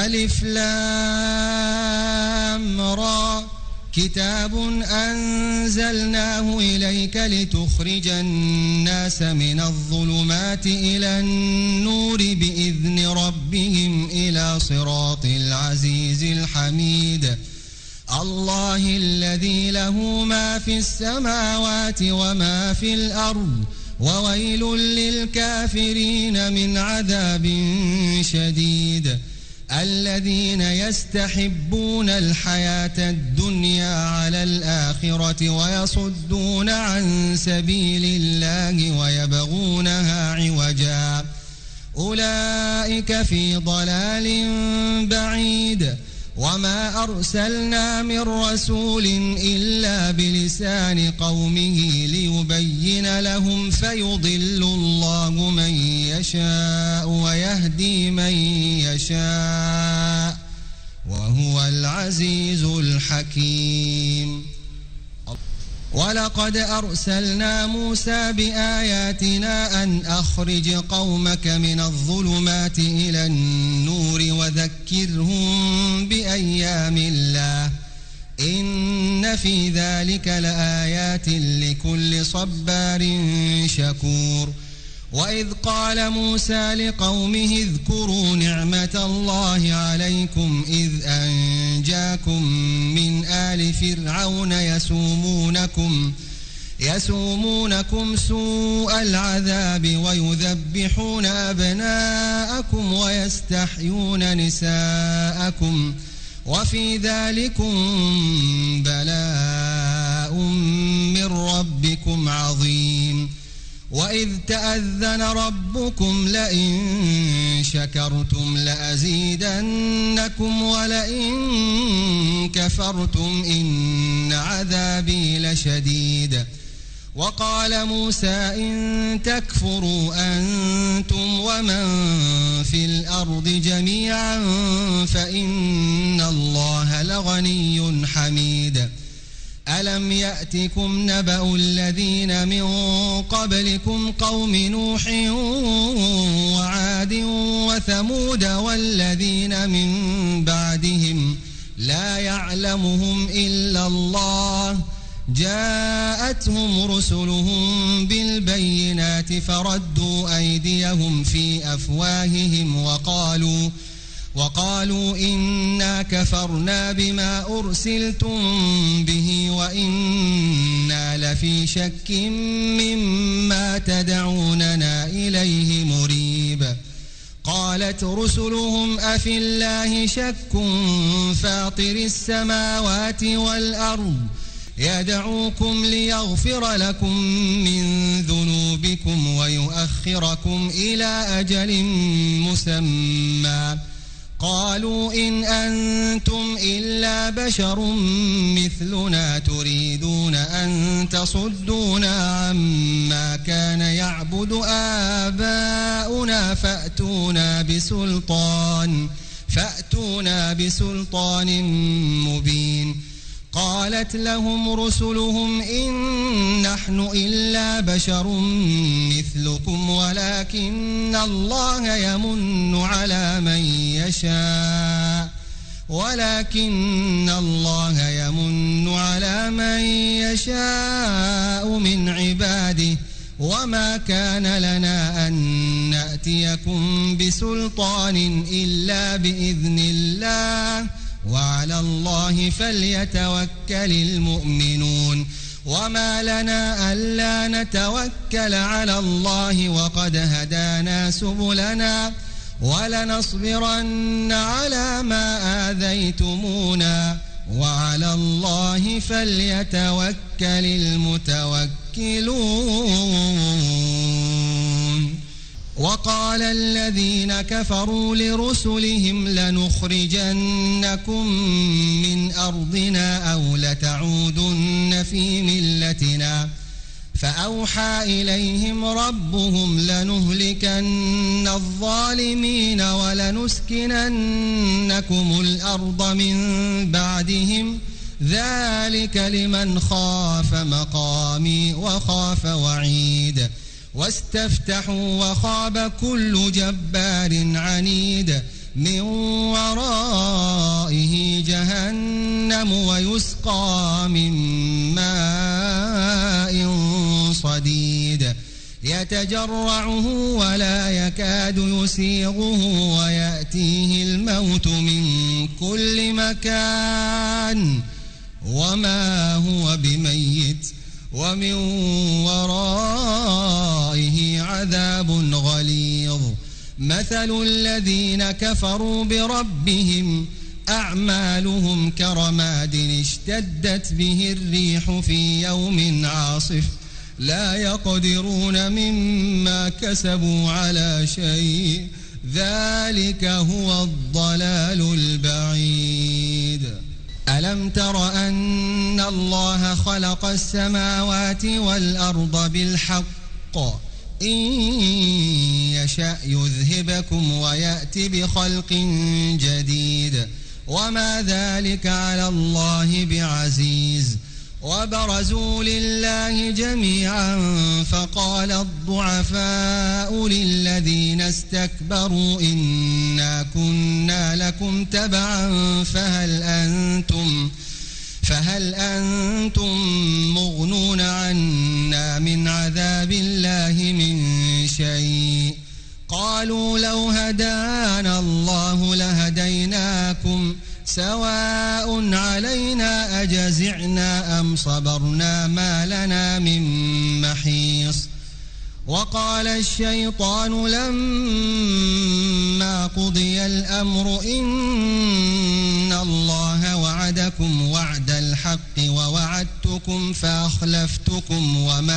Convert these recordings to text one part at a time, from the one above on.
ألف لام را كتاب أنزلناه إليك لتخرج الناس من الظلمات إلى النور بإذن ربهم إلى صراط العزيز الحميد الله الذي له ما في السماوات وما في الأرض وويل للكافرين من عذاب شديد الذين يستحبون الحياة الدنيا على الآخرة ويصدون عن سبيل الله ويبغونها عوجا أولئك في ضلال بعيد وما أرسلنا من رسول إلا بلسان قومه ليبين لهم فيضل الله من يشاء ويهدي من يشاء وهو العزيز الحكيم ولقد أرسلنا موسى بآياتنا أن أخرج قومك من الظلمات إلى النور وذكرهم بأيام الله إن في ذلك لآيات لكل صبار شكور وإذ قال موسى لقومه اذكروا نعمة الله عليكم إذ أنجاكم من آل فرعون يسومونكم سوء العذاب ويذبحون أبناءكم ويستحيون نساءكم وفي ذلكم بلاء من ربكم عظيم وإذ تأذن ربكم لئن شكرتم لأزيدنكم ولئن كفرتم إن عذابي لشديد وقال موسى إن تكفروا أنتم ومن في الأرض جميعا فإن الله لغني حميد ألم يأتكم نبأ الذين من قبلكم قوم نوح وعاد وثمود والذين من بعدهم لا يعلمهم إلا الله جاءتهم رسلهم بالبينات فردوا أيديهم في أفواههم وقالوا إنا كفرنا بما أرسلتم به وإنا لفي شك مما تدعوننا إليه مريب قالت رسلهم أفي الله شك فاطر السماوات والأرض يدعوكم ليغفر لكم من ذنوبكم ويؤخركم إلى أجل مسمى قالوا إن أنتم إلا بشر مثلنا تريدون أن تصدونا عما كان يعبد آباؤنا فأتونا بسلطان مبين قالت لهم رسلهم إن نحن إلا بشر مثلكم ولكن الله يمن على من يشاء من عباده وما كان لنا أن نأتيكم بسلطان إلا بإذن الله وعلى الله فليتوكل المؤمنون وما لنا ألا نتوكل على الله وقد هدانا سبلنا ولنصبرن على ما آذيتمونا وعلى الله فليتوكل المتوكلون وقال الذين كفروا لرسلهم لنخرجنكم من أرضنا أو لتعودن في ملتنا فأوحى إليهم ربهم لنهلكن الظالمين ولنسكننكم الأرض من بعدهم ذلك لمن خاف مقامي وخاف وعيد واستفتحوا وخاب كل جبار عنيد من ورائه جهنم ويسقى من ماء صديد يتجرعه ولا يكاد يسيغه ويأتيه الموت من كل مكان وما هو بميت ومن ورائه عذاب غليظ مثل الذين كفروا بربهم أعمالهم كرماد اشتدت به الريح في يوم عاصف لا يقدرون مما كسبوا على شيء ذلك هو الضلال البعيد ألم تر أن الله خلق السماوات والأرض بالحق إن يشأ يذهبكم ويأتي بخلق جديد وما ذلك على الله بعزيز وبرزوا لله جميعا فقال الضعفاء للذين استكبروا إنا كنا لكم تبعا فهل أنتم مغنون عنا من عذاب الله من شيء قالوا لو هدانا الله لهديناكم سواء علينا أجزعنا أم صبرنا ما لنا من محيص وقال الشيطان لما قضي الأمر إن الله وعدكم وعد الحق ووعدتكم فأخلفتكم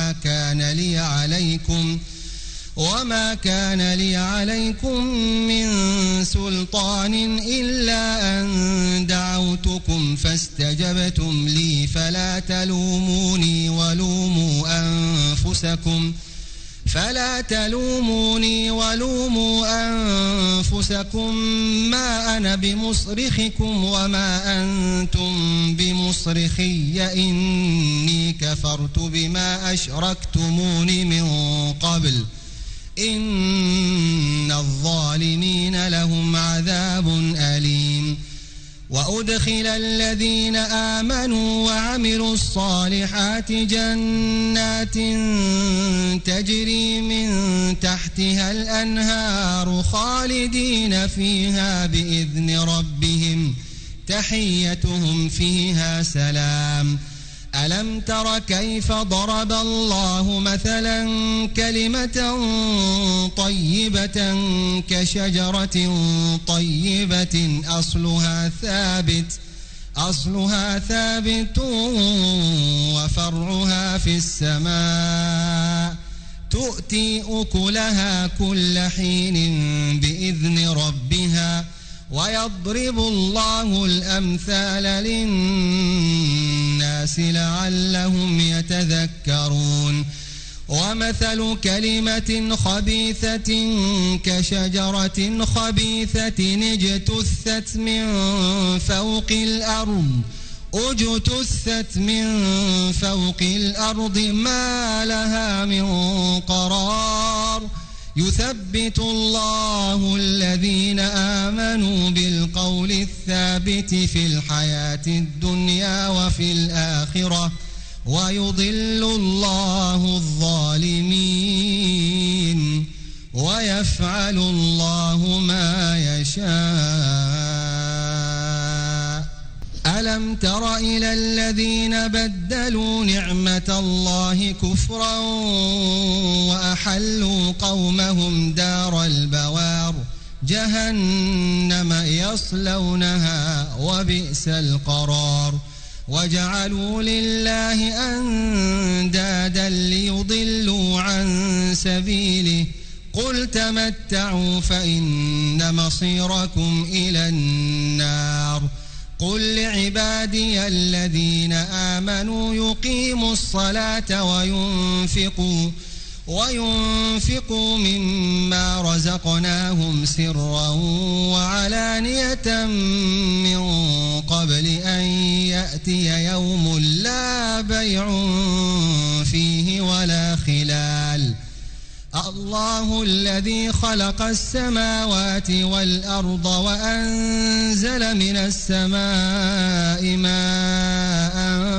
وما كان لي عليكم من سلطان إلا أن دعوتكم فاستجبتم لي فلا تلوموني ولوموا أنفسكم ما أنا بمصرخكم وما أنتم بمصرخي إني كفرت بما أشركتمون من قبل إن الظالمين لهم عذاب أليم وأدخل الذين آمنوا وعملوا الصالحات جنات تجري من تحتها الأنهار خالدين فيها بإذن ربهم تحيتهم فيها سلام ألم تر كيف ضرب الله مثلا كلمة طيبة كشجرة طيبة أصلها ثابت وفرعها في السماء تؤتي أكلها كل حين بإذن ربها ويضرب الله الأمثال للناس لعلهم يتذكرون ومثل كلمة خبيثة كشجرة خبيثة اجتثت من فوق الأرض ما لها من قرار يثبت الله الذين آمنوا بالقول الثابت في الحياة الدنيا وفي الآخرة ويضل الله الظالمين ويفعل الله ما يشاء ألم تر إلى الذين بدلوا نعمة الله كفرا وأحلوا قومهم دار البوار جهنم يصلونها وبئس القرار وجعلوا لله أندادا ليضلوا عن سبيله قل تمتعوا فإن مصيركم إلى النار قل لعبادي الذين آمنوا يقيموا الصلاة وينفقوا مما رزقناهم سرا وعلانية من قبل أن يأتي يوم لا بيع فيه ولا خلال الله الذي خلق السماوات والأرض وأنزل من السماء ماء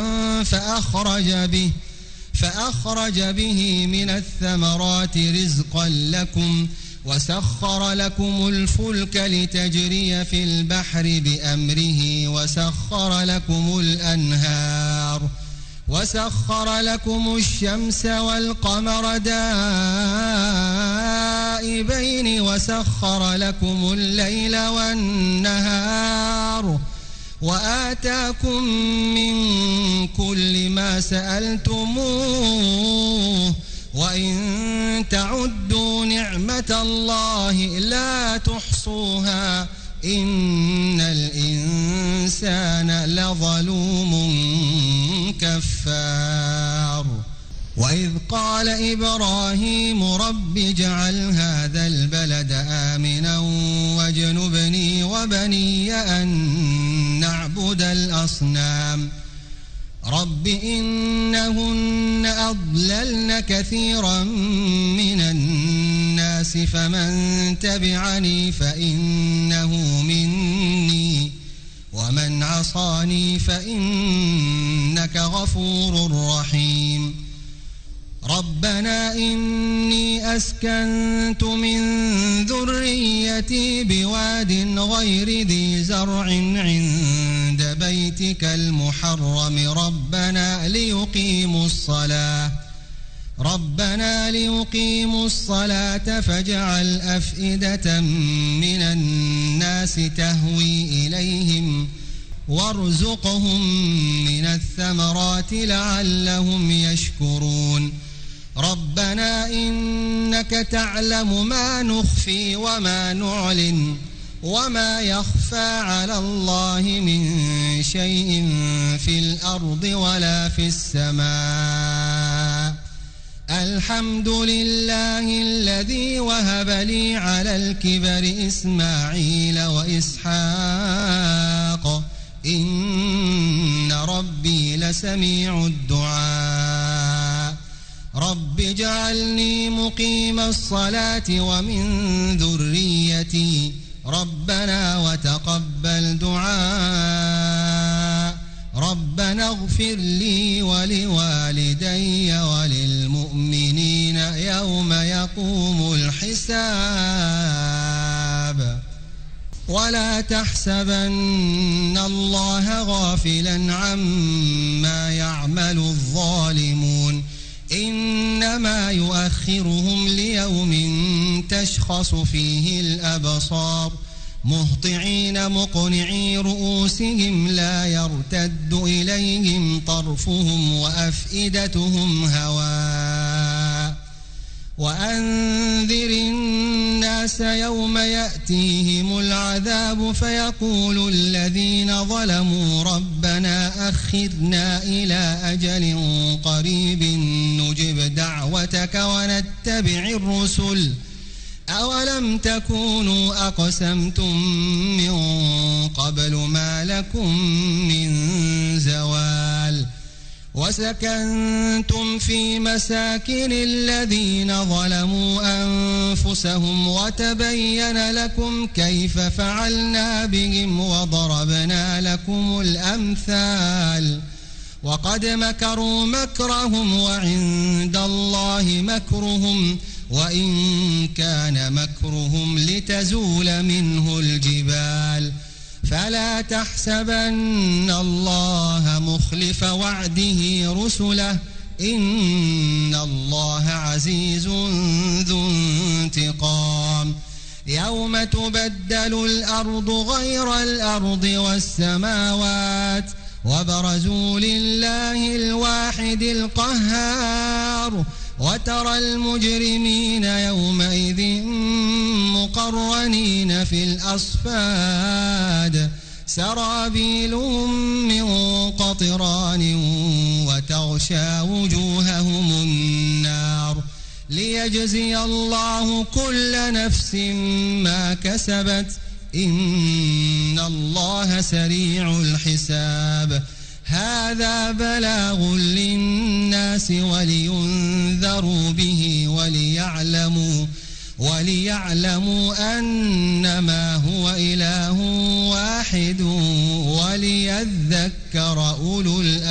فأخرج به من الثمرات رزقا لكم وسخر لكم الفلك لتجري في البحر بأمره وسخر لكم الأنهار وسخر لكم الشمس والقمر دائبين وسخر لكم الليل والنهار وآتاكم من كل ما سألتموه وإن تعدوا نعمة الله لا تحصوها إن الإنسان لظلوم كفار وإذ قال إبراهيم رب اجعل هذا البلد آمنا واجنبني وبني أن نعبد الأصنام رب إنهن أضللن كثيرا من الناس فمن تبعني فإنه مني ومن عصاني فإنك غفور رحيم ربنا إني أسكنت من ذريتي بواد غير ذي زرع عند بيتك المحرم ربنا ليقيموا الصلاة فاجعل أفئدة من الناس تهوي إليهم وارزقهم من الثمرات لعلهم يشكرون ربنا إنك تعلم ما نخفي وما نعلن وما يخفى على الله من شيء في الأرض ولا في السماء الحمد لله الذي وهب لي على الكبر إسماعيل وإسحاق إن ربي لسميع الدعاء رب اجعلني مقيم الصلاة ومن ذريتي ربنا وتقبل دعاء ربنا اغفر لي ولوالدي وللمؤمنين يوم يقوم الحساب ولا تحسبن الله غافلا عما يعمل الظالمون إنما يؤخرهم ليوم تشخص فيه الأبصار مهطعين مقنعي رؤوسهم لا يرتد إليهم طرفهم وأفئدتهم هواء وأنذر الناس يوم يأتيهم العذاب فيقول الذين ظلموا ربنا أخرنا إلى أجل قريب نجب دعوتك ونتبع الرسل أولم تكونوا أقسمتم من قبل ما لكم من زوال وسكنتم في مساكن الذين ظلموا أنفسهم وتبين لكم كيف فعلنا بهم وضربنا لكم الأمثال وقد مكروا مكرهم وعند الله مكرهم وإن كان مكرهم لتزول منه الجبال فلا تحسبن الله مخلف وعده رسله إن الله عزيز ذو انتقام يوم تبدل الأرض غير الأرض والسماوات وبرزوا لله الواحد القهار وترى المجرمين يومئذ مقرنين في الأصفاد سرابيلهم من قطران وتغشى وجوههم النار ليجزي الله كل نفس ما كسبت إن الله سريع الحساب هذا بلاغ للناس ولينذروا به وليعلموا أنما هو إله واحد وليذكر أولو الألباب.